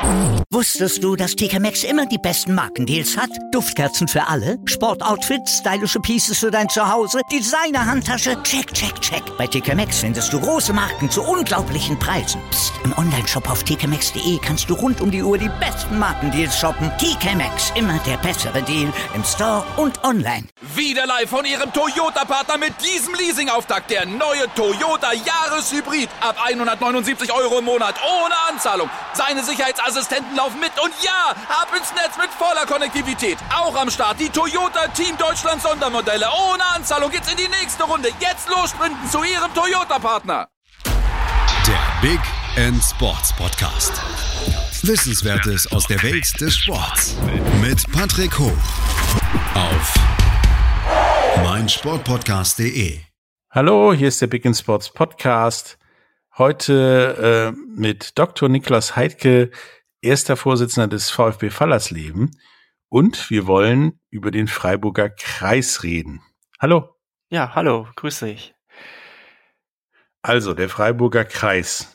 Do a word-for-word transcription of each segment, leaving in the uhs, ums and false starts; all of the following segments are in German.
Wusstest du, dass T K Maxx immer die besten Markendeals hat? Duftkerzen für alle, Sportoutfits, stylische Pieces für dein Zuhause, Designer-Handtasche, check, check, check. Bei T K Maxx findest du große Marken zu unglaublichen Preisen. Psst. Im Onlineshop auf t k maxx punkt d e kannst du rund um die Uhr die besten Markendeals shoppen. T K Maxx, immer der bessere Deal im Store und online. Wieder live von Ihrem Toyota-Partner mit diesem Leasing-Auftakt. Der neue Toyota Jahreshybrid. Ab hundertneunundsiebzig Euro im Monat. Ohne Anzahlung. Seine Sicherheitsassistenten laufen mit. Und ja, ab ins Netz mit voller Konnektivität. Auch am Start die Toyota Team Deutschland Sondermodelle. Ohne Anzahlung geht's in die nächste Runde. Jetzt los sprinten zu Ihrem Toyota-Partner. Der Big End Sports Podcast. Wissenswertes aus der Welt des Sports. Mit Patrick Hoch. Auf meinsportpodcast punkt de. Hallo, hier ist der Big End Sports Podcast. Heute äh, mit Doktor Niklas Heidke, erster Vorsitzender des VfB Fallersleben. Und wir wollen über den Freiburger Kreis reden. Hallo. Ja, hallo, grüß dich. Also, der Freiburger Kreis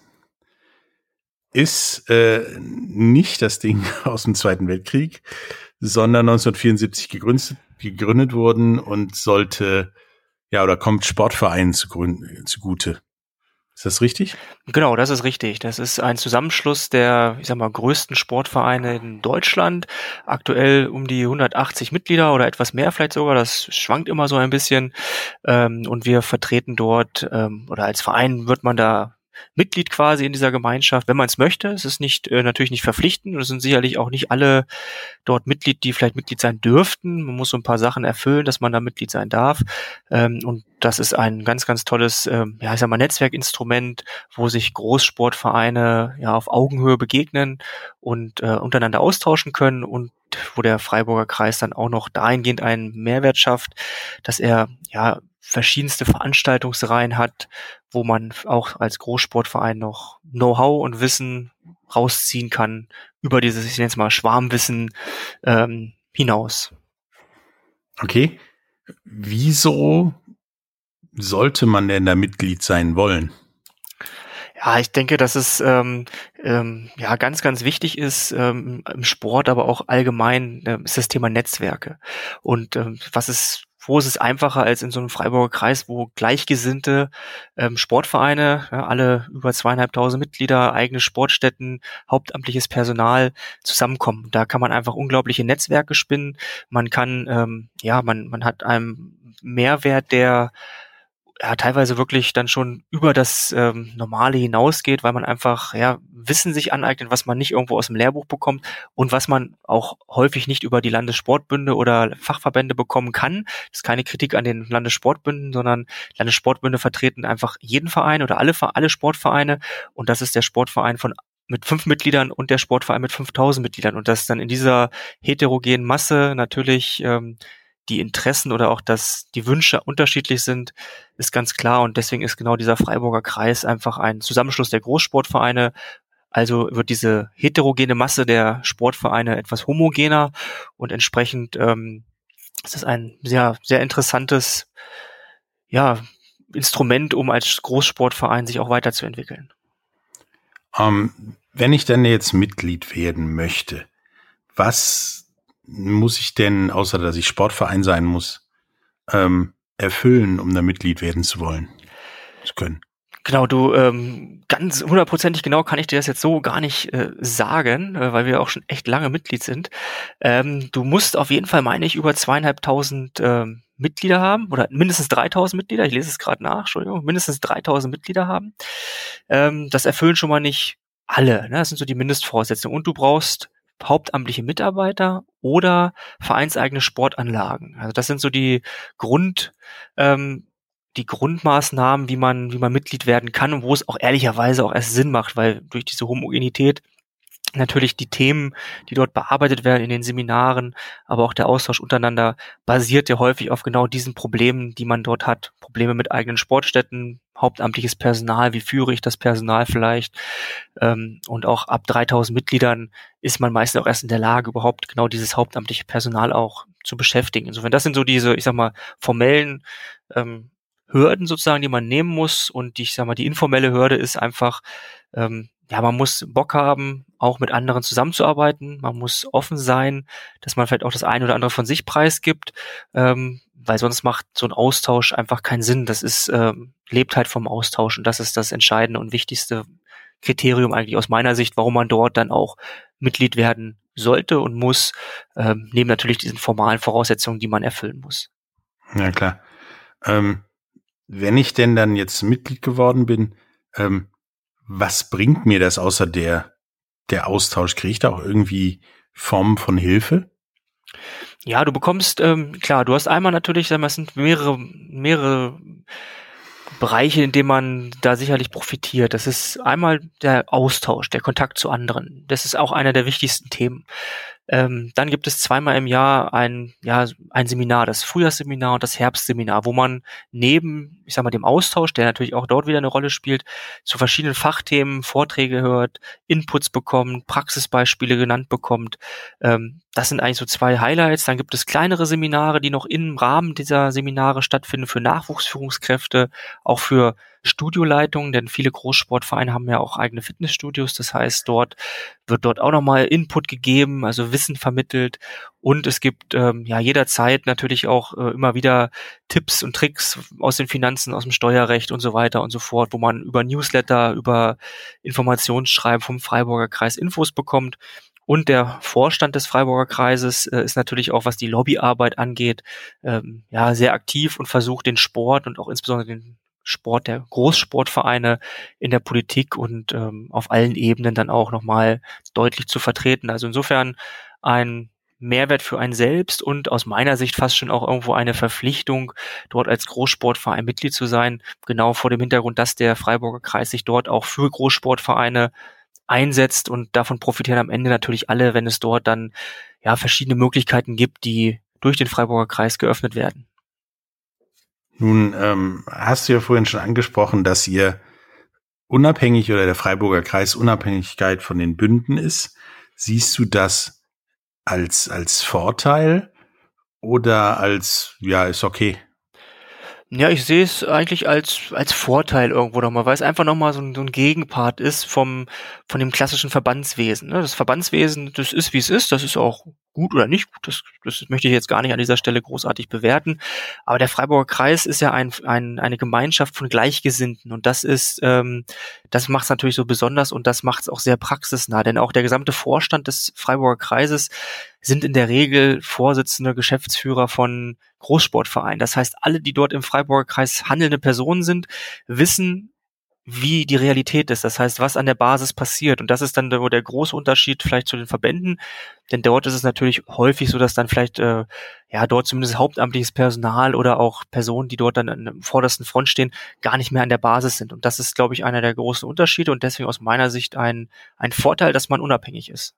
ist äh, nicht das Ding aus dem Zweiten Weltkrieg, sondern neunzehnhundertvierundsiebzig gegründet, gegründet worden und sollte, ja, oder kommt Sportvereinen zugrunde, zugute. Ist das richtig? Genau, das ist richtig. Das ist ein Zusammenschluss der, ich sag mal, größten Sportvereine in Deutschland. Aktuell um die hundertachtzig Mitglieder oder etwas mehr vielleicht sogar. Das schwankt immer so ein bisschen. Und wir vertreten dort, oder als Verein wird man da Mitglied quasi in dieser Gemeinschaft, wenn man es möchte. Es ist nicht äh, natürlich nicht verpflichtend und es sind sicherlich auch nicht alle dort Mitglied, die vielleicht Mitglied sein dürften. Man muss so ein paar Sachen erfüllen, dass man da Mitglied sein darf. Ähm, und das ist ein ganz, ganz tolles, ähm, ja, ich sag mal, Netzwerkinstrument, wo sich Großsportvereine ja auf Augenhöhe begegnen und äh, untereinander austauschen können und wo der Freiburger Kreis dann auch noch dahingehend einen Mehrwert schafft, dass er ja verschiedenste Veranstaltungsreihen hat, wo man auch als Großsportverein noch Know-how und Wissen rausziehen kann über dieses, ich nenne es mal, Schwarmwissen ähm, hinaus. Okay. Wieso sollte man denn da Mitglied sein wollen? Ja, ich denke, dass es ähm, ähm, ja ganz, ganz wichtig ist ähm, im Sport, aber auch allgemein äh, ist das Thema Netzwerke. Und ähm, was ist Wo ist es einfacher als in so einem Freiburger Kreis, wo gleichgesinnte ähm, Sportvereine, ja, alle über zweieinhalbtausend Mitglieder, eigene Sportstätten, hauptamtliches Personal zusammenkommen. Da kann man einfach unglaubliche Netzwerke spinnen. Man kann, ähm, ja, man man hat einen Mehrwert, der ja teilweise wirklich dann schon über das ähm, Normale hinausgeht, weil man einfach ja Wissen sich aneignet, was man nicht irgendwo aus dem Lehrbuch bekommt und was man auch häufig nicht über die Landessportbünde oder Fachverbände bekommen kann. Das ist keine Kritik an den Landessportbünden, sondern Landessportbünde vertreten einfach jeden Verein oder alle alle Sportvereine und das ist der Sportverein von mit fünf Mitgliedern und der Sportverein mit fünftausend Mitgliedern und das dann in dieser heterogenen Masse natürlich ähm, die Interessen oder auch dass die Wünsche unterschiedlich sind, ist ganz klar und deswegen ist genau dieser Freiburger Kreis einfach ein Zusammenschluss der Großsportvereine. Also wird diese heterogene Masse der Sportvereine etwas homogener und entsprechend ähm, ist es ein sehr, sehr interessantes ja, Instrument, um als Großsportverein sich auch weiterzuentwickeln. Ähm, wenn ich dann jetzt Mitglied werden möchte, was muss ich denn, außer dass ich Sportverein sein muss, ähm, erfüllen, um da Mitglied werden zu wollen, zu können? Genau, du, ähm, ganz hundertprozentig genau kann ich dir das jetzt so gar nicht äh, sagen, äh, weil wir auch schon echt lange Mitglied sind. Ähm, du musst auf jeden Fall, meine ich, über zweieinhalbtausend ähm, Mitglieder haben oder mindestens dreitausend Mitglieder. Ich lese es gerade nach, Entschuldigung, mindestens dreitausend Mitglieder haben. Ähm, das erfüllen schon mal nicht alle, ne? Das sind so die Mindestvoraussetzungen. Und du brauchst hauptamtliche Mitarbeiter oder vereinseigene Sportanlagen. Also das sind so die Grund, ähm, die Grundmaßnahmen, wie man, wie man Mitglied werden kann und wo es auch ehrlicherweise auch erst Sinn macht, weil durch diese Homogenität natürlich die Themen, die dort bearbeitet werden in den Seminaren, aber auch der Austausch untereinander basiert ja häufig auf genau diesen Problemen, die man dort hat. Probleme mit eigenen Sportstätten, hauptamtliches Personal, wie führe ich das Personal vielleicht? Ähm, und auch ab dreitausend Mitgliedern ist man meistens auch erst in der Lage, überhaupt genau dieses hauptamtliche Personal auch zu beschäftigen. Insofern, das sind so diese, ich sag mal, formellen ähm, Hürden sozusagen, die man nehmen muss. Und die, ich sag mal, die informelle Hürde ist einfach, ähm, ja, man muss Bock haben auch mit anderen zusammenzuarbeiten. Man muss offen sein, dass man vielleicht auch das eine oder andere von sich preisgibt, ähm, weil sonst macht so ein Austausch einfach keinen Sinn. Das ist, ähm, lebt halt vom Austausch und das ist das entscheidende und wichtigste Kriterium eigentlich aus meiner Sicht, warum man dort dann auch Mitglied werden sollte und muss, ähm, neben natürlich diesen formalen Voraussetzungen, die man erfüllen muss. Ja, klar. Ähm, wenn ich denn dann jetzt Mitglied geworden bin, ähm, was bringt mir das außer der, der Austausch? Kriege ich da auch irgendwie Formen von Hilfe? Ja, du bekommst, ähm, klar, du hast einmal natürlich, sagen wir, es sind mehrere, mehrere Bereiche, in denen man da sicherlich profitiert. Das ist einmal der Austausch, der Kontakt zu anderen. Das ist auch einer der wichtigsten Themen. Ähm, dann gibt es zweimal im Jahr ein, ja, ein Seminar, das Frühjahrsseminar und das Herbstseminar, wo man neben, ich sag mal, dem Austausch, der natürlich auch dort wieder eine Rolle spielt, zu verschiedenen Fachthemen Vorträge hört, Inputs bekommt, Praxisbeispiele genannt bekommt. Ähm, das sind eigentlich so zwei Highlights. Dann gibt es kleinere Seminare, die noch im Rahmen dieser Seminare stattfinden für Nachwuchsführungskräfte, auch für Studioleitungen, denn viele Großsportvereine haben ja auch eigene Fitnessstudios. Das heißt, dort wird dort auch nochmal Input gegeben, also Wissen vermittelt. Und es gibt ähm, ja jederzeit natürlich auch äh, immer wieder Tipps und Tricks aus den Finanzen, aus dem Steuerrecht und so weiter und so fort, wo man über Newsletter, über Informationsschreiben vom Freiburger Kreis Infos bekommt. Und der Vorstand des Freiburger Kreises äh, ist natürlich auch, was die Lobbyarbeit angeht, ähm, ja sehr aktiv und versucht den Sport und auch insbesondere den Sport der Großsportvereine in der Politik und ähm, auf allen Ebenen dann auch nochmal deutlich zu vertreten. Also insofern ein Mehrwert für einen selbst und aus meiner Sicht fast schon auch irgendwo eine Verpflichtung, dort als Großsportverein Mitglied zu sein, genau vor dem Hintergrund, dass der Freiburger Kreis sich dort auch für Großsportvereine einsetzt und davon profitieren am Ende natürlich alle, wenn es dort dann ja verschiedene Möglichkeiten gibt, die durch den Freiburger Kreis geöffnet werden. Nun ähm, hast du ja vorhin schon angesprochen, dass ihr unabhängig oder der Freiburger Kreis Unabhängigkeit von den Bünden ist. Siehst du das als als Vorteil oder als, ja, ist okay? Ja, ich sehe es eigentlich als als Vorteil irgendwo nochmal, weil es einfach nochmal so ein, so ein Gegenpart ist vom von dem klassischen Verbandswesen. Das Verbandswesen, das ist, wie es ist, das ist auch gut oder nicht gut, das, das möchte ich jetzt gar nicht an dieser Stelle großartig bewerten, aber der Freiburger Kreis ist ja ein, ein eine Gemeinschaft von Gleichgesinnten und das ist, ähm, das macht es natürlich so besonders und das macht es auch sehr praxisnah, denn auch der gesamte Vorstand des Freiburger Kreises sind in der Regel Vorsitzende, Geschäftsführer von Großsportvereinen. Das heißt, alle, die dort im Freiburger Kreis handelnde Personen sind, wissen, wie die Realität ist. Das heißt, was an der Basis passiert. Und das ist dann der, der große Unterschied vielleicht zu den Verbänden. Denn dort ist es natürlich häufig so, dass dann vielleicht äh, ja dort zumindest hauptamtliches Personal oder auch Personen, die dort dann an der vordersten Front stehen, gar nicht mehr an der Basis sind. Und das ist, glaube ich, einer der großen Unterschiede und deswegen aus meiner Sicht ein, ein Vorteil, dass man unabhängig ist.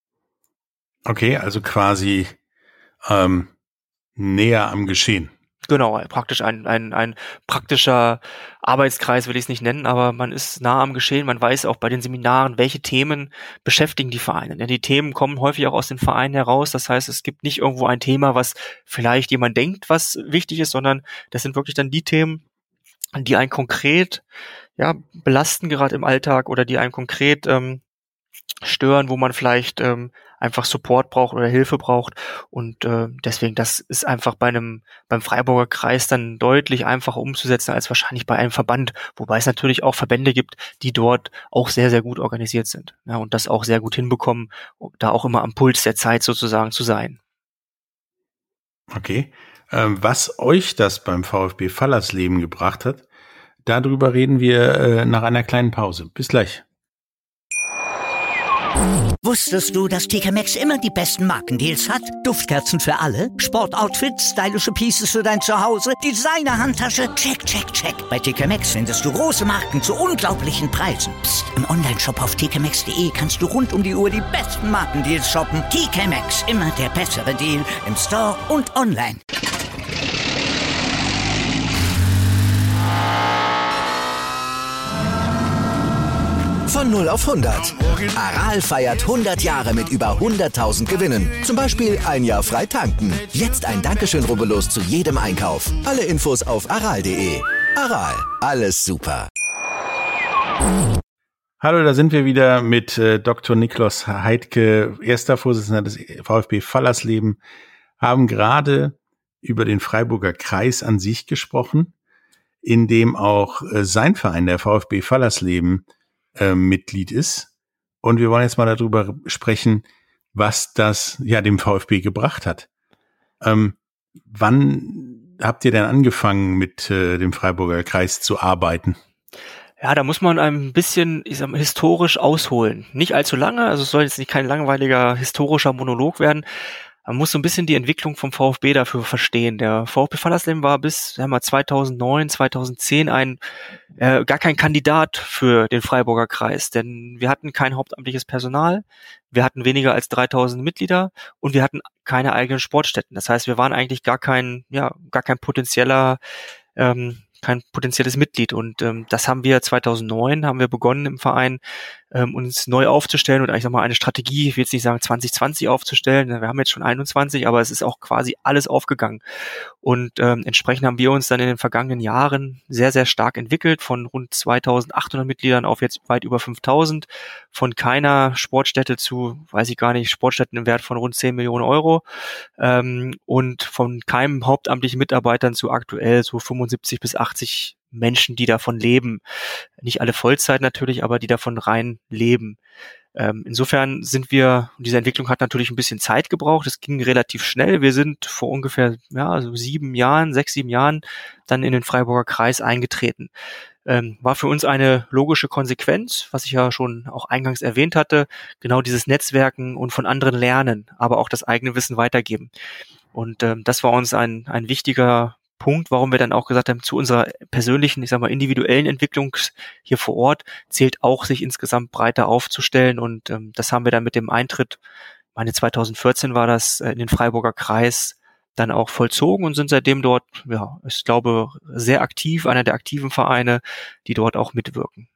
Okay, also quasi ähm, näher am Geschehen. Genau, praktisch ein, ein, ein praktischer Arbeitskreis will ich es nicht nennen, aber man ist nah am Geschehen, man weiß auch bei den Seminaren, welche Themen beschäftigen die Vereine. Denn die Themen kommen häufig auch aus den Vereinen heraus, das heißt, es gibt nicht irgendwo ein Thema, was vielleicht jemand denkt, was wichtig ist, sondern das sind wirklich dann die Themen, die einen konkret ja belasten, gerade im Alltag, oder die einen konkret ähm, stören, wo man vielleicht ähm, einfach Support braucht oder Hilfe braucht und äh, deswegen, das ist einfach bei einem beim Freiburger Kreis dann deutlich einfacher umzusetzen als wahrscheinlich bei einem Verband, wobei es natürlich auch Verbände gibt, die dort auch sehr, sehr gut organisiert sind, ja, und das auch sehr gut hinbekommen, da auch immer am Puls der Zeit sozusagen zu sein. Okay, ähm, was euch das beim VfB Fallersleben gebracht hat, darüber reden wir äh, nach einer kleinen Pause. Bis gleich. Wusstest du, dass T K Maxx immer die besten Markendeals hat? Duftkerzen für alle, Sportoutfits, stylische Pieces für dein Zuhause, Designer-Handtasche, check, check, check. Bei T K Maxx findest du große Marken zu unglaublichen Preisen. Psst. Im Onlineshop auf t k maxx punkt d e kannst du rund um die Uhr die besten Markendeals shoppen. T K Maxx, immer der bessere Deal im Store und online. Von null auf hundert. Aral feiert hundert Jahre mit über hunderttausend Gewinnen. Zum Beispiel ein Jahr frei tanken. Jetzt ein Dankeschön, rubbellos zu jedem Einkauf. Alle Infos auf aral punkt de. Aral, alles super. Hallo, da sind wir wieder mit äh, Doktor Niklas Heidke, erster Vorsitzender des VfB Fallersleben, haben gerade über den Freiburger Kreis an sich gesprochen, in dem auch äh, sein Verein, der VfB Fallersleben, äh, Mitglied ist. Und wir wollen jetzt mal darüber sprechen, was das ja dem VfB gebracht hat. Ähm, wann habt ihr denn angefangen, mit äh, dem Freiburger Kreis zu arbeiten? Ja, da muss man ein bisschen, ich sag mal, historisch ausholen. Nicht allzu lange, also es soll jetzt nicht kein langweiliger historischer Monolog werden. Man muss so ein bisschen die Entwicklung vom VfB dafür verstehen. Der VfB Fallersleben war bis sagen wir, zweitausendneun, zweitausendzehn ein äh, gar kein Kandidat für den Freiburger Kreis, denn wir hatten kein hauptamtliches Personal, wir hatten weniger als dreitausend Mitglieder und wir hatten keine eigenen Sportstätten. Das heißt, wir waren eigentlich gar kein, ja, gar kein potenzieller ähm, kein potenzielles Mitglied und ähm, das haben wir zweitausendneun haben wir begonnen im Verein ähm, uns neu aufzustellen und eigentlich nochmal eine Strategie, ich will jetzt nicht sagen zwanzig zwanzig aufzustellen, wir haben jetzt schon einundzwanzig, aber es ist auch quasi alles aufgegangen und ähm, entsprechend haben wir uns dann in den vergangenen Jahren sehr, sehr stark entwickelt, von rund zweitausendachthundert Mitgliedern auf jetzt weit über fünftausend, von keiner Sportstätte zu, weiß ich gar nicht, Sportstätten im Wert von rund zehn Millionen Euro ähm, und von keinem hauptamtlichen Mitarbeitern zu aktuell so fünfundsiebzig bis achtzig Menschen, die davon leben. Nicht alle Vollzeit natürlich, aber die davon rein leben. Ähm, insofern sind wir, diese Entwicklung hat natürlich ein bisschen Zeit gebraucht. Es ging relativ schnell. Wir sind vor ungefähr ja so sieben Jahren, sechs, sieben Jahren dann in den Freiburger Kreis eingetreten. Ähm, war für uns eine logische Konsequenz, was ich ja schon auch eingangs erwähnt hatte, genau dieses Netzwerken und von anderen lernen, aber auch das eigene Wissen weitergeben. Und ähm, das war uns ein, ein wichtiger Punkt, warum wir dann auch gesagt haben, zu unserer persönlichen, ich sag mal, individuellen Entwicklung hier vor Ort zählt auch, sich insgesamt breiter aufzustellen und ähm, das haben wir dann mit dem Eintritt, meine zweitausendvierzehn war das, äh, in den Freiburger Kreis dann auch vollzogen und sind seitdem dort, ja, ich glaube, sehr aktiv, einer der aktiven Vereine, die dort auch mitwirken.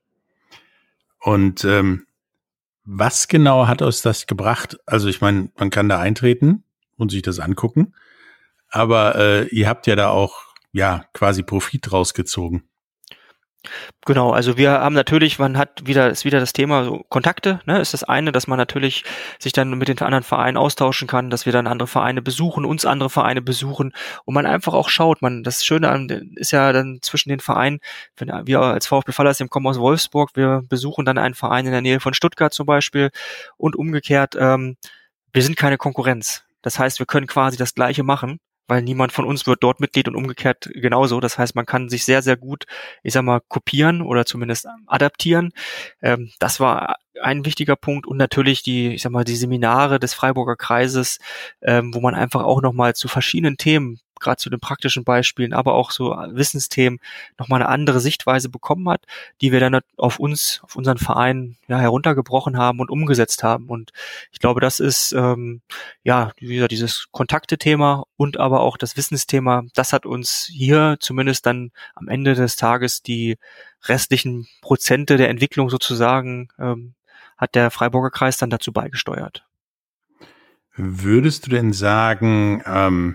Und ähm, was genau hat uns das gebracht? Also ich meine, man kann da eintreten und sich das angucken. Aber äh, ihr habt ja da auch ja quasi Profit rausgezogen. Genau, also wir haben natürlich, man hat wieder, ist wieder das Thema so Kontakte, ne, ist das eine, dass man natürlich sich dann mit den anderen Vereinen austauschen kann, dass wir dann andere Vereine besuchen, uns andere Vereine besuchen und man einfach auch schaut, man, das Schöne an, ist ja dann zwischen den Vereinen, wenn wir als VfB Fallersleben kommen aus Wolfsburg, wir besuchen dann einen Verein in der Nähe von Stuttgart zum Beispiel und umgekehrt, ähm, wir sind keine Konkurrenz. Das heißt, wir können quasi das Gleiche machen, weil niemand von uns wird dort Mitglied und umgekehrt genauso. Das heißt, man kann sich sehr, sehr gut, ich sag mal, kopieren oder zumindest adaptieren. Ähm, das war ein wichtiger Punkt und natürlich die, ich sag mal, die Seminare des Freiburger Kreises, ähm, wo man einfach auch nochmal zu verschiedenen Themen, gerade zu den praktischen Beispielen, aber auch so Wissensthemen nochmal eine andere Sichtweise bekommen hat, die wir dann auf uns, auf unseren Verein ja heruntergebrochen haben und umgesetzt haben. Und ich glaube, das ist ähm, ja wieder dieses Kontakte-Thema und aber auch das Wissensthema. Das hat uns hier zumindest dann am Ende des Tages die restlichen Prozente der Entwicklung sozusagen ähm, hat der Freiburger Kreis dann dazu beigesteuert. Würdest du denn sagen, ähm,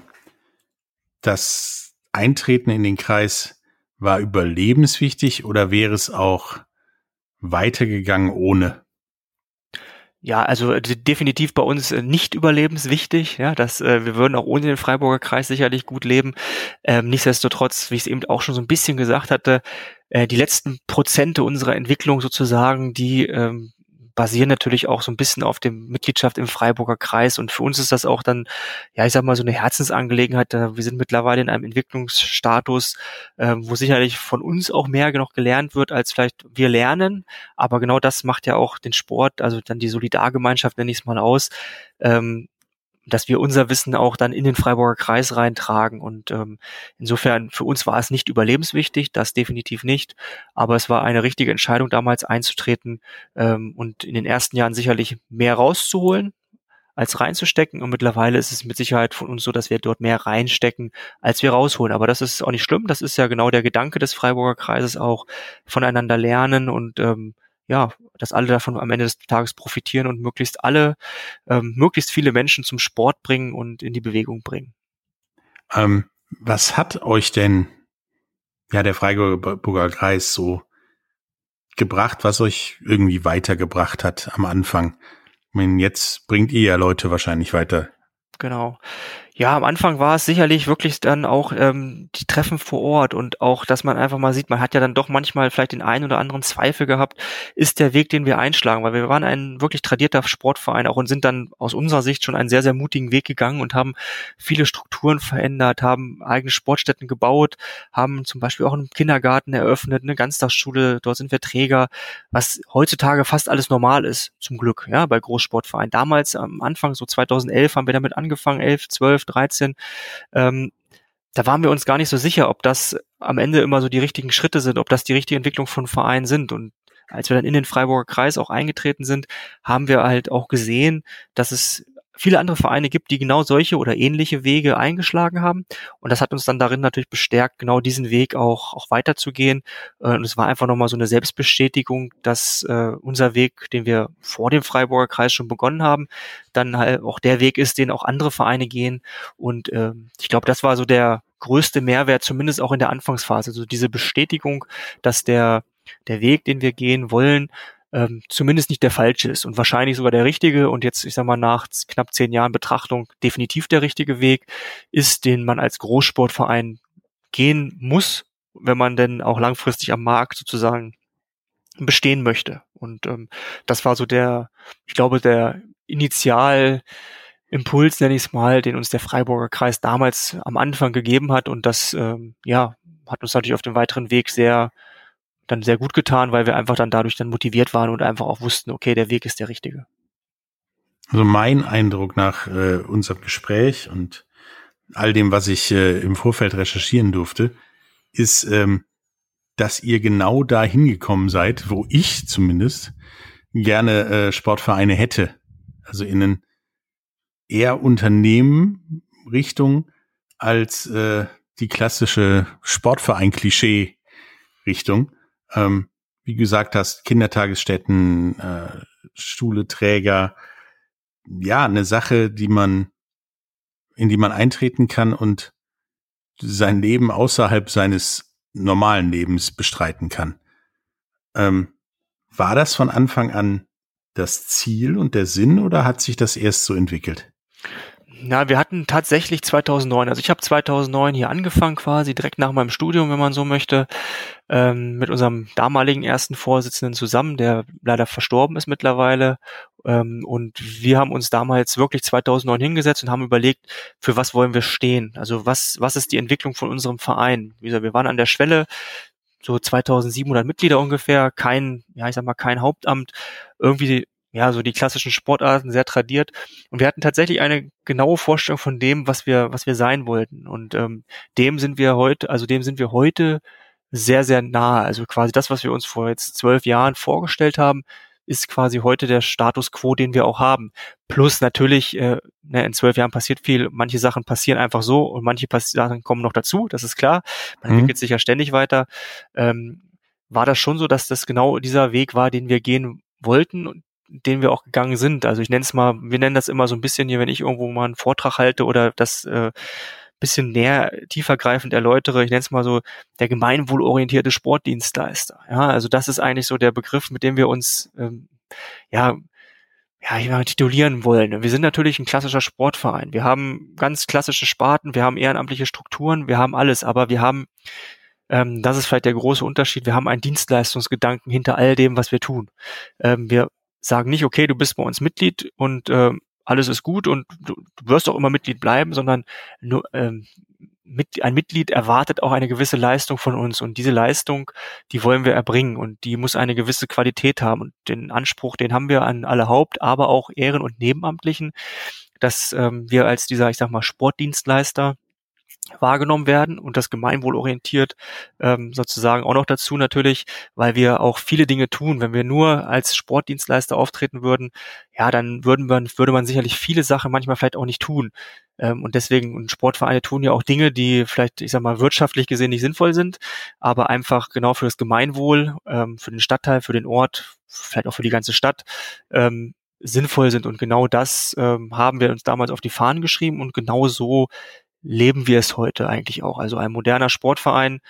das Eintreten in den Kreis war überlebenswichtig oder wäre es auch weitergegangen ohne? Ja, also definitiv bei uns nicht überlebenswichtig. Ja, dass äh, wir würden auch ohne den Freiburger Kreis sicherlich gut leben. Ähm, nichtsdestotrotz, wie ich es eben auch schon so ein bisschen gesagt hatte, äh, die letzten Prozente unserer Entwicklung sozusagen, die ähm, basieren natürlich auch so ein bisschen auf dem Mitgliedschaft im Freiburger Kreis und für uns ist das auch dann, ja, ich sag mal, so eine Herzensangelegenheit. Wir sind mittlerweile in einem Entwicklungsstatus, äh, wo sicherlich von uns auch mehr noch gelernt wird, als vielleicht wir lernen, aber genau das macht ja auch den Sport, also dann die Solidargemeinschaft, nenne ich es mal aus, ähm, dass wir unser Wissen auch dann in den Freiburger Kreis reintragen und ähm, insofern für uns war es nicht überlebenswichtig, das definitiv nicht, aber es war eine richtige Entscheidung damals einzutreten ähm, und in den ersten Jahren sicherlich mehr rauszuholen als reinzustecken und mittlerweile ist es mit Sicherheit von uns so, dass wir dort mehr reinstecken, als wir rausholen, aber das ist auch nicht schlimm, das ist ja genau der Gedanke des Freiburger Kreises auch, voneinander lernen und ähm, ja, dass alle davon am Ende des Tages profitieren und möglichst alle, ähm, möglichst viele Menschen zum Sport bringen und in die Bewegung bringen. Ähm, was hat euch denn, ja, der Freiburger Kreis so gebracht, was euch irgendwie weitergebracht hat am Anfang? Ich meine, jetzt bringt ihr ja Leute wahrscheinlich weiter. Genau. Ja, am Anfang war es sicherlich wirklich dann auch ähm, die Treffen vor Ort und auch, dass man einfach mal sieht, man hat ja dann doch manchmal vielleicht den einen oder anderen Zweifel gehabt, ist der Weg, den wir einschlagen, weil wir waren ein wirklich tradierter Sportverein auch und sind dann aus unserer Sicht schon einen sehr, sehr mutigen Weg gegangen und haben viele Strukturen verändert, haben eigene Sportstätten gebaut, haben zum Beispiel auch einen Kindergarten eröffnet, eine Ganztagsschule, dort sind wir Träger, was heutzutage fast alles normal ist, zum Glück, ja, bei Großsportvereinen. Damals am Anfang, so zweitausendelf, haben wir damit angefangen, elf, zwölf, dreizehn, ähm, da waren wir uns gar nicht so sicher, ob das am Ende immer so die richtigen Schritte sind, ob das die richtige Entwicklung von Vereinen sind. Und als wir dann in den Freiburger Kreis auch eingetreten sind, haben wir halt auch gesehen, dass es viele andere Vereine gibt, die genau solche oder ähnliche Wege eingeschlagen haben. Und das hat uns dann darin natürlich bestärkt, genau diesen Weg auch, auch weiterzugehen. Und es war einfach nochmal so eine Selbstbestätigung, dass äh, unser Weg, den wir vor dem Freiburger Kreis schon begonnen haben, dann halt auch der Weg ist, den auch andere Vereine gehen. Und äh, ich glaube, das war so der größte Mehrwert, zumindest auch in der Anfangsphase. Also diese Bestätigung, dass der, der Weg, den wir gehen wollen, Ähm, zumindest nicht der falsche ist und wahrscheinlich sogar der richtige und jetzt, ich sag mal, nach knapp zehn Jahren Betrachtung definitiv der richtige Weg ist, den man als Großsportverein gehen muss, wenn man denn auch langfristig am Markt sozusagen bestehen möchte. Und ähm, das war so der, ich glaube, der Initialimpuls, nenne ich es mal, den uns der Freiburger Kreis damals am Anfang gegeben hat und das, ähm, ja, hat uns natürlich auf dem weiteren Weg sehr dann sehr gut getan, weil wir einfach dann dadurch dann motiviert waren und einfach auch wussten, okay, der Weg ist der richtige. Also mein Eindruck nach äh, unserem Gespräch und all dem, was ich äh, im Vorfeld recherchieren durfte, ist, ähm, dass ihr genau da hingekommen seid, wo ich zumindest gerne äh, Sportvereine hätte. Also in einen eher Unternehmen-Richtung als äh, die klassische Sportverein-Klischee-Richtung. Ähm, wie gesagt hast, Kindertagesstätten, äh, Schule, Träger, ja, eine Sache, die man, in die man eintreten kann und sein Leben außerhalb seines normalen Lebens bestreiten kann. Ähm, war das von Anfang an das Ziel und der Sinn oder hat sich das erst so entwickelt? Na, wir hatten tatsächlich zweitausendneun, also ich habe zweitausendneun hier angefangen quasi, direkt nach meinem Studium, wenn man so möchte, ähm, mit unserem damaligen ersten Vorsitzenden zusammen, der leider verstorben ist mittlerweile. Ähm, und wir haben uns damals wirklich zweitausendneun hingesetzt und haben überlegt, für was wollen wir stehen? Also was was ist die Entwicklung von unserem Verein? Wie gesagt, wir waren an der Schwelle, so zweitausendsiebenhundert Mitglieder ungefähr, kein, ja ich sag mal, kein Hauptamt, irgendwie ja, so die klassischen Sportarten, sehr tradiert. Und wir hatten tatsächlich eine genaue Vorstellung von dem, was wir, was wir sein wollten. Und ähm, dem sind wir heute, also dem sind wir heute sehr, sehr nahe. Also quasi das, was wir uns vor jetzt zwölf Jahren vorgestellt haben, ist quasi heute der Status quo, den wir auch haben. Plus natürlich, äh, ne, in zwölf Jahren passiert viel. Manche Sachen passieren einfach so und manche Pass- Sachen kommen noch dazu. Das ist klar. Man Mhm. entwickelt sich ja ständig weiter. Ähm, war das schon so, dass das genau dieser Weg war, den wir gehen wollten und den wir auch gegangen sind. Also ich nenne es mal, wir nennen das immer so ein bisschen hier, wenn ich irgendwo mal einen Vortrag halte oder das äh, bisschen näher, tiefergreifend erläutere, ich nenne es mal so der gemeinwohlorientierte Sportdienstleister. Ja, also das ist eigentlich so der Begriff, mit dem wir uns ähm, ja ja, ich mal titulieren wollen. Wir sind natürlich ein klassischer Sportverein. Wir haben ganz klassische Sparten, wir haben ehrenamtliche Strukturen, wir haben alles, aber wir haben ähm, das ist vielleicht der große Unterschied. Wir haben einen Dienstleistungsgedanken hinter all dem, was wir tun. Ähm, wir sagen nicht, okay, du bist bei uns Mitglied und äh, alles ist gut und du, du wirst auch immer Mitglied bleiben, sondern nur, ähm, mit, ein Mitglied erwartet auch eine gewisse Leistung von uns und diese Leistung, die wollen wir erbringen und die muss eine gewisse Qualität haben und den Anspruch, den haben wir an alle Haupt-, aber auch Ehren- und Nebenamtlichen, dass ähm, wir als dieser, ich sag mal, Sportdienstleister wahrgenommen werden und das gemeinwohlorientiert ähm, sozusagen auch noch dazu natürlich, weil wir auch viele Dinge tun. Wenn wir nur als Sportdienstleister auftreten würden, ja, dann würden wir, würde man sicherlich viele Sachen manchmal vielleicht auch nicht tun. Ähm, und deswegen, und Sportvereine tun ja auch Dinge, die vielleicht, ich sag mal, wirtschaftlich gesehen nicht sinnvoll sind, aber einfach genau für das Gemeinwohl, ähm, für den Stadtteil, für den Ort, vielleicht auch für die ganze Stadt, ähm, sinnvoll sind. Und genau das ähm, haben wir uns damals auf die Fahnen geschrieben und genau so leben wir es heute eigentlich auch. Also ein moderner Sportverein,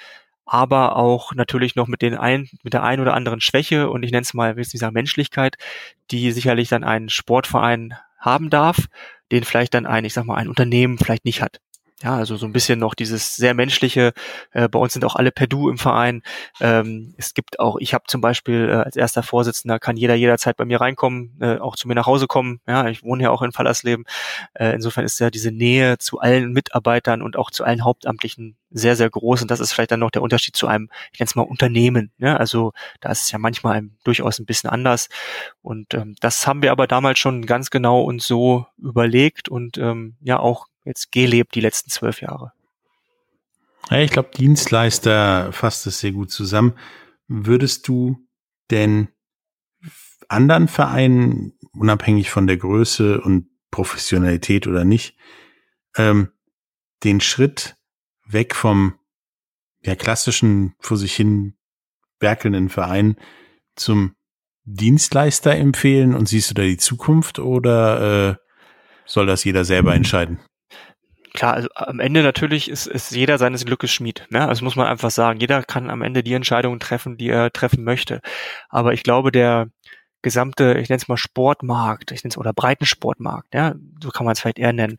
aber auch natürlich noch mit den ein, mit der ein oder anderen Schwäche und ich nenne es mal, will ich nicht sagen Menschlichkeit, die sicherlich dann ein Sportverein haben darf, den vielleicht dann ein, ich sag mal, ein Unternehmen vielleicht nicht hat. Ja, also so ein bisschen noch dieses sehr menschliche, äh, bei uns sind auch alle per Du im Verein. Ähm, es gibt auch, ich habe zum Beispiel äh, als erster Vorsitzender, kann jeder jederzeit bei mir reinkommen, äh, auch zu mir nach Hause kommen. Ja, ich wohne ja auch in Fallersleben. Äh, insofern ist ja diese Nähe zu allen Mitarbeitern und auch zu allen Hauptamtlichen sehr, sehr groß. Und das ist vielleicht dann noch der Unterschied zu einem, ich nenne es mal Unternehmen. Ja, also da ist es ja manchmal ein, durchaus ein bisschen anders. Und ähm, das haben wir aber damals schon ganz genau uns so überlegt und ähm, ja auch jetzt gelebt die letzten zwölf Jahre. Ja, ich glaube, Dienstleister fasst es sehr gut zusammen. Würdest du denn anderen Vereinen, unabhängig von der Größe und Professionalität oder nicht, ähm, den Schritt weg vom ja, klassischen, vor sich hin werkelnden Verein zum Dienstleister empfehlen und siehst du da die Zukunft oder äh, soll das jeder selber entscheiden? Klar, also am Ende natürlich ist, ist jeder seines Glückes Schmied. Ne? Also muss man einfach sagen, jeder kann am Ende die Entscheidungen treffen, die er treffen möchte. Aber ich glaube, der gesamte, ich nenne es mal Sportmarkt, ich nenne es oder Breitensportmarkt, ja, so kann man es vielleicht eher nennen,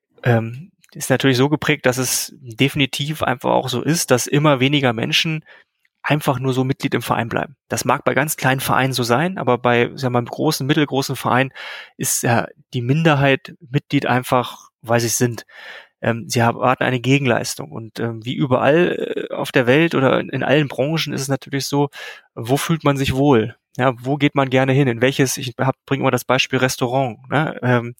ähm, ist natürlich so geprägt, dass es definitiv einfach auch so ist, dass immer weniger Menschen einfach nur so Mitglied im Verein bleiben. Das mag bei ganz kleinen Vereinen so sein, aber bei, sagen wir mal, einem großen, mittelgroßen Verein ist ja die Minderheit Mitglied einfach, weil sie es sind. Ähm, sie erwarten eine Gegenleistung und ähm, wie überall äh, auf der Welt oder in, in allen Branchen ist es natürlich so, wo fühlt man sich wohl? Ja, wo geht man gerne hin? In welches, ich bringe mal das Beispiel Restaurant. Ne? Ähm,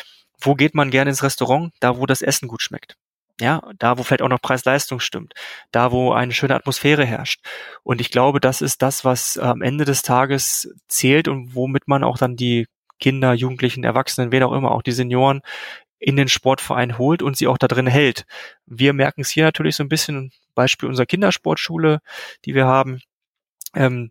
wo geht man gerne ins Restaurant? Da, wo das Essen gut schmeckt. Ja, da, wo vielleicht auch noch Preis-Leistung stimmt. Da, wo eine schöne Atmosphäre herrscht. Und ich glaube, das ist das, was am Ende des Tages zählt und womit man auch dann die Kinder, Jugendlichen, Erwachsenen, wen auch immer, auch die Senioren in den Sportverein holt und sie auch da drin hält. Wir merken es hier natürlich so ein bisschen, Beispiel unserer Kindersportschule, die wir haben, ähm,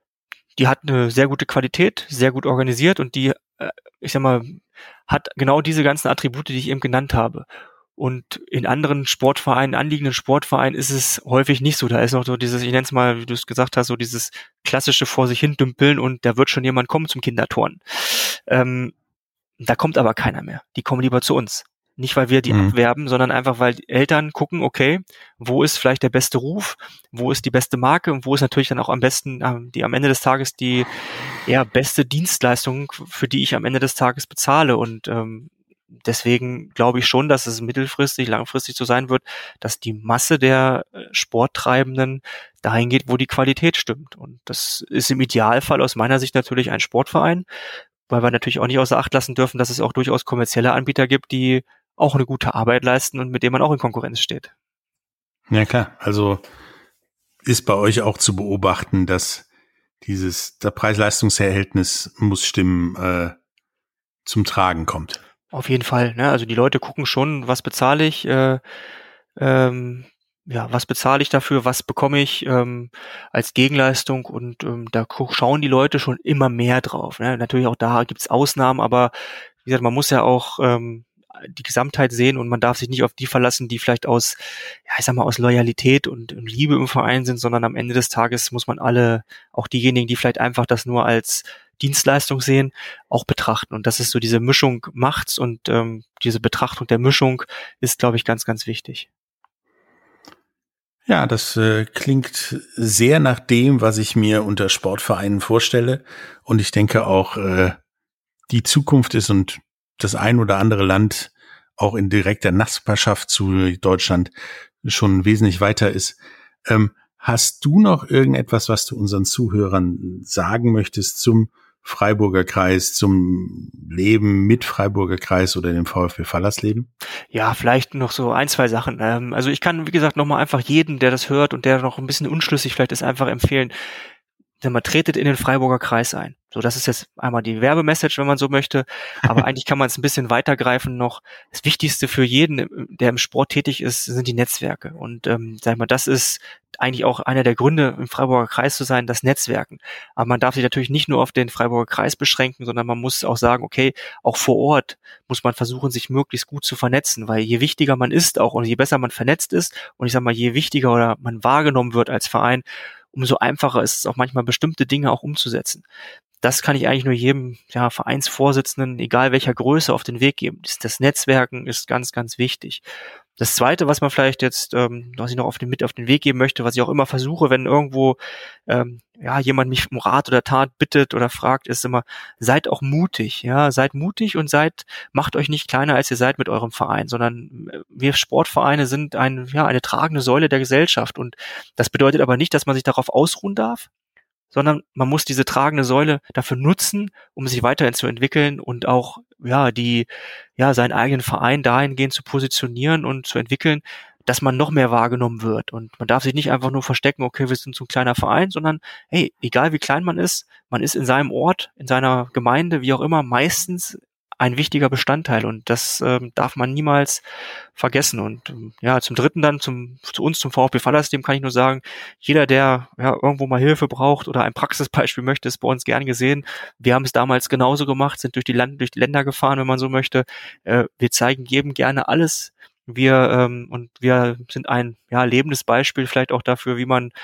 die hat eine sehr gute Qualität, sehr gut organisiert und die, äh, ich sag mal, hat genau diese ganzen Attribute, die ich eben genannt habe. Und in anderen Sportvereinen, anliegenden Sportvereinen ist es häufig nicht so. Da ist noch so dieses, ich nenne es mal, wie du es gesagt hast, so dieses klassische vor sich hin dümpeln und da wird schon jemand kommen zum Kinderturnen. Ähm, da kommt aber keiner mehr. Die kommen lieber zu uns. Nicht, weil wir die mhm. abwerben, sondern einfach, weil die Eltern gucken, okay, wo ist vielleicht der beste Ruf, wo ist die beste Marke und wo ist natürlich dann auch am besten, die am Ende des Tages die ja, beste Dienstleistung, für die ich am Ende des Tages bezahle. Und ähm, deswegen glaube ich schon, dass es mittelfristig, langfristig so sein wird, dass die Masse der Sporttreibenden dahin geht, wo die Qualität stimmt. Und das ist im Idealfall aus meiner Sicht natürlich ein Sportverein, weil wir natürlich auch nicht außer Acht lassen dürfen, dass es auch durchaus kommerzielle Anbieter gibt, die auch eine gute Arbeit leisten und mit denen man auch in Konkurrenz steht. Ja klar, also ist bei euch auch zu beobachten, dass dieses das Preis-Leistungs-Verhältnis muss stimmen, äh, zum Tragen kommt. Auf jeden Fall, ne? Also die Leute gucken schon, was bezahle ich, äh, ähm, ja, was bezahle ich dafür, was bekomme ich ähm, als Gegenleistung und ähm, da schauen die Leute schon immer mehr drauf. Ne? Natürlich auch da gibt's Ausnahmen, aber wie gesagt, man muss ja auch ähm, die Gesamtheit sehen und man darf sich nicht auf die verlassen, die vielleicht aus, ja, ich sag mal, aus Loyalität und, und Liebe im Verein sind, sondern am Ende des Tages muss man alle, auch diejenigen, die vielleicht einfach das nur als Dienstleistung sehen, auch betrachten. Und das ist so diese Mischung macht's und ähm, diese Betrachtung der Mischung ist, glaube ich, ganz, ganz wichtig. Ja, das äh, klingt sehr nach dem, was ich mir unter Sportvereinen vorstelle. Und ich denke auch, äh, die Zukunft ist und das ein oder andere Land auch in direkter Nachbarschaft zu Deutschland schon wesentlich weiter ist. Ähm, hast du noch irgendetwas, was du unseren Zuhörern sagen möchtest zum Freiburger Kreis, zum Leben mit Freiburger Kreis oder dem VfB Fallersleben? Ja, vielleicht noch so ein, zwei Sachen. Ähm, also ich kann, wie gesagt, nochmal einfach jeden, der das hört und der noch ein bisschen unschlüssig vielleicht ist, einfach empfehlen, sag mal, tretet in den Freiburger Kreis ein. So, das ist jetzt einmal die Werbemessage, wenn man so möchte. Aber eigentlich kann man es ein bisschen weitergreifen noch. Das Wichtigste für jeden, der im Sport tätig ist, sind die Netzwerke. Und ähm, sag mal, das ist eigentlich auch einer der Gründe, im Freiburger Kreis zu sein, das Netzwerken. Aber man darf sich natürlich nicht nur auf den Freiburger Kreis beschränken, sondern man muss auch sagen, okay, auch vor Ort muss man versuchen, sich möglichst gut zu vernetzen, weil je wichtiger man ist auch und je besser man vernetzt ist und ich sag mal, je wichtiger oder man wahrgenommen wird als Verein, umso einfacher ist es auch manchmal, bestimmte Dinge auch umzusetzen. Das kann ich eigentlich nur jedem ja, Vereinsvorsitzenden, egal welcher Größe, auf den Weg geben. Das, das Netzwerken ist ganz, ganz wichtig. Das Zweite, was man vielleicht jetzt, ähm, was ich noch auf den, mit auf den Weg geben möchte, was ich auch immer versuche, wenn irgendwo ähm, ja jemand mich um Rat oder Tat bittet oder fragt, ist immer, seid auch mutig, ja, seid mutig und seid, macht euch nicht kleiner, als ihr seid mit eurem Verein, sondern wir Sportvereine sind ein, ja, eine tragende Säule der Gesellschaft und das bedeutet aber nicht, dass man sich darauf ausruhen darf, sondern man muss diese tragende Säule dafür nutzen, um sich weiterhin zu entwickeln und auch ja die ja seinen eigenen Verein dahingehend zu positionieren und zu entwickeln, dass man noch mehr wahrgenommen wird. Und man darf sich nicht einfach nur verstecken, okay, wir sind so ein kleiner Verein, sondern hey, egal wie klein man ist, man ist in seinem Ort, in seiner Gemeinde, wie auch immer, meistens ein wichtiger Bestandteil und das ähm, darf man niemals vergessen. Und ähm, ja, zum Dritten dann zum zu uns, zum VfB Fallersleben kann ich nur sagen, jeder, der ja irgendwo mal Hilfe braucht oder ein Praxisbeispiel möchte, ist bei uns gern gesehen. Wir haben es damals genauso gemacht, sind durch die Land durch die Länder gefahren, wenn man so möchte. Äh, wir zeigen jedem gerne alles. Wir ähm, und wir sind ein ja lebendes Beispiel vielleicht auch dafür, wie man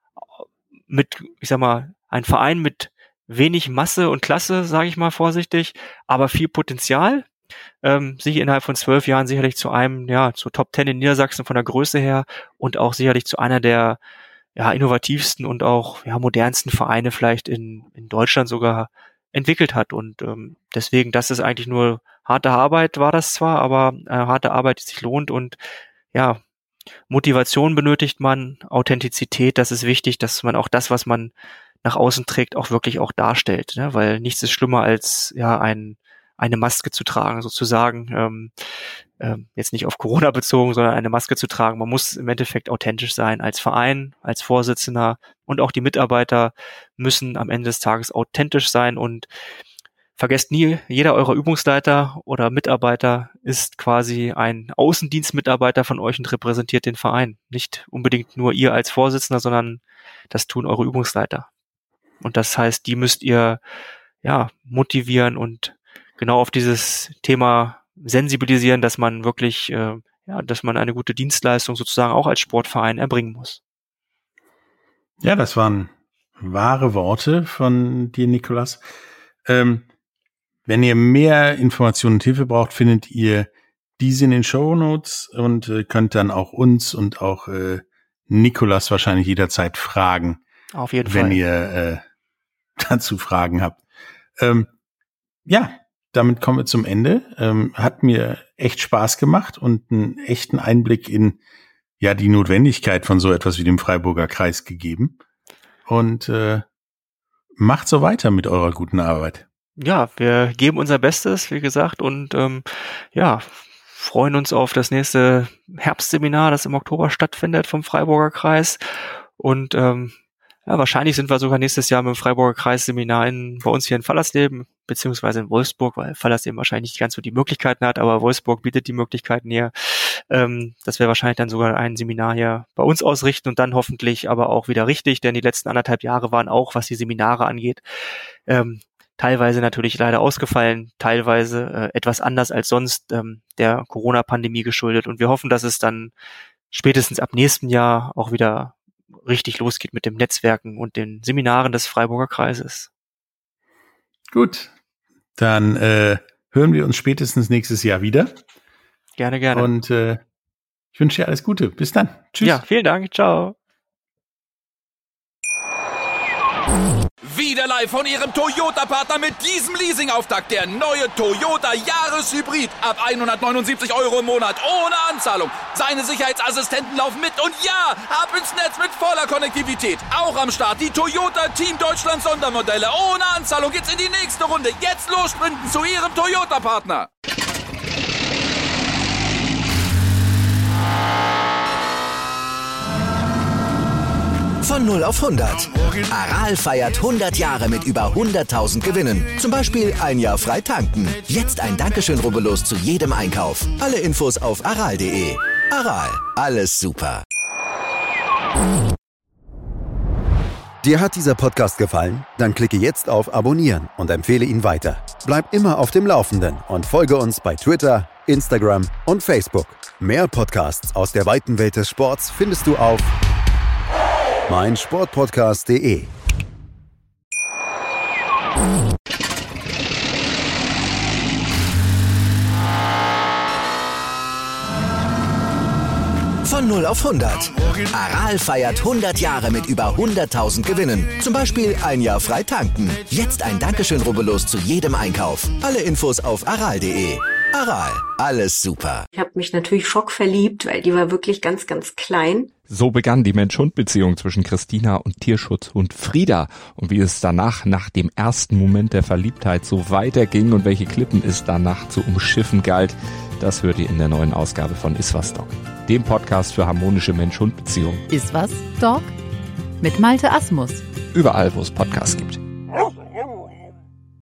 mit, ich sag mal, ein Verein mit wenig Masse und Klasse, sage ich mal vorsichtig, aber viel Potenzial, ähm, sich innerhalb von zwölf Jahren sicherlich zu einem, ja, zur Top Ten in Niedersachsen von der Größe her und auch sicherlich zu einer der ja innovativsten und auch ja modernsten Vereine vielleicht in in Deutschland sogar entwickelt hat und ähm, deswegen, das ist eigentlich nur harte Arbeit, war das zwar, aber äh, harte Arbeit, die sich lohnt und ja, Motivation benötigt man, Authentizität, das ist wichtig, dass man auch das, was man nach außen trägt, auch wirklich auch darstellt, ne? Weil nichts ist schlimmer als ja ein eine Maske zu tragen, sozusagen, ähm, ähm, jetzt nicht auf Corona bezogen, sondern eine Maske zu tragen. Man muss im Endeffekt authentisch sein als Verein, als Vorsitzender und auch die Mitarbeiter müssen am Ende des Tages authentisch sein und vergesst nie, jeder eurer Übungsleiter oder Mitarbeiter ist quasi ein Außendienstmitarbeiter von euch und repräsentiert den Verein. Nicht unbedingt nur ihr als Vorsitzender, sondern das tun eure Übungsleiter. Und das heißt, die müsst ihr ja motivieren und genau auf dieses Thema sensibilisieren, dass man wirklich, äh, ja, dass man eine gute Dienstleistung sozusagen auch als Sportverein erbringen muss. Ja, das waren wahre Worte von dir, Nikolas. Ähm, wenn ihr mehr Informationen und Hilfe braucht, findet ihr diese in den Shownotes und äh, könnt dann auch uns und auch äh, Nikolas wahrscheinlich jederzeit fragen. Auf jeden wenn Fall. Wenn ihr äh, dazu Fragen habt. Ähm, ja, damit kommen wir zum Ende. Ähm, hat mir echt Spaß gemacht und einen echten Einblick in ja die Notwendigkeit von so etwas wie dem Freiburger Kreis gegeben. Und äh, macht so weiter mit eurer guten Arbeit. Ja, wir geben unser Bestes, wie gesagt, und ähm, ja, freuen uns auf das nächste Herbstseminar, das im Oktober stattfindet vom Freiburger Kreis. Und ähm, ja, wahrscheinlich sind wir sogar nächstes Jahr mit dem Freiburger Kreis Seminar in, bei uns hier in Fallersleben, beziehungsweise in Wolfsburg, weil Fallersleben wahrscheinlich nicht ganz so die Möglichkeiten hat, aber Wolfsburg bietet die Möglichkeiten hier, ähm, dass wir wahrscheinlich dann sogar ein Seminar hier bei uns ausrichten und dann hoffentlich aber auch wieder richtig, denn die letzten anderthalb Jahre waren auch, was die Seminare angeht, ähm, teilweise natürlich leider ausgefallen, teilweise äh, etwas anders als sonst ähm, der Corona-Pandemie geschuldet und wir hoffen, dass es dann spätestens ab nächsten Jahr auch wieder richtig losgeht mit dem Netzwerken und den Seminaren des Freiburger Kreises. Gut, dann äh, hören wir uns spätestens nächstes Jahr wieder. Gerne, gerne. Und äh, ich wünsche dir alles Gute. Bis dann. Tschüss. Ja, vielen Dank. Ciao. Wieder live von Ihrem Toyota-Partner mit diesem Leasing-Auftakt. Der neue Toyota Jahreshybrid. Ab hundertneunundsiebzig Euro im Monat. Ohne Anzahlung. Seine Sicherheitsassistenten laufen mit. Und ja, ab ins Netz mit voller Konnektivität. Auch am Start die Toyota Team Deutschland Sondermodelle. Ohne Anzahlung geht's in die nächste Runde. Jetzt los sprinten zu Ihrem Toyota-Partner. Von null auf hundert. Aral feiert hundert Jahre mit über hunderttausend Gewinnen. Zum Beispiel ein Jahr frei tanken. Jetzt ein Dankeschön, rubbellos zu jedem Einkauf. Alle Infos auf aral punkt de. Aral, alles super. Dir hat dieser Podcast gefallen? Dann klicke jetzt auf Abonnieren und empfehle ihn weiter. Bleib immer auf dem Laufenden und folge uns bei Twitter, Instagram und Facebook. Mehr Podcasts aus der weiten Welt des Sports findest du auf mein Sportpodcast punkt de. Von null auf hundert. Aral feiert hundert Jahre mit über hunderttausend Gewinnen. Zum Beispiel ein Jahr frei tanken. Jetzt ein Dankeschön, rubbellos zu jedem Einkauf. Alle Infos auf aral punkt de. Aral, alles super. Ich habe mich natürlich schockverliebt, weil die war wirklich ganz, ganz klein. So begann die Mensch-Hund-Beziehung zwischen Christina und Tierschutzhund Frieda. Und wie es danach, nach dem ersten Moment der Verliebtheit, so weiterging und welche Klippen es danach zu umschiffen galt, das hört ihr in der neuen Ausgabe von Iswas Dog, dem Podcast für harmonische Mensch-Hund-Beziehungen. Iswas Dog? Mit Malte Asmus. Überall, wo es Podcasts gibt.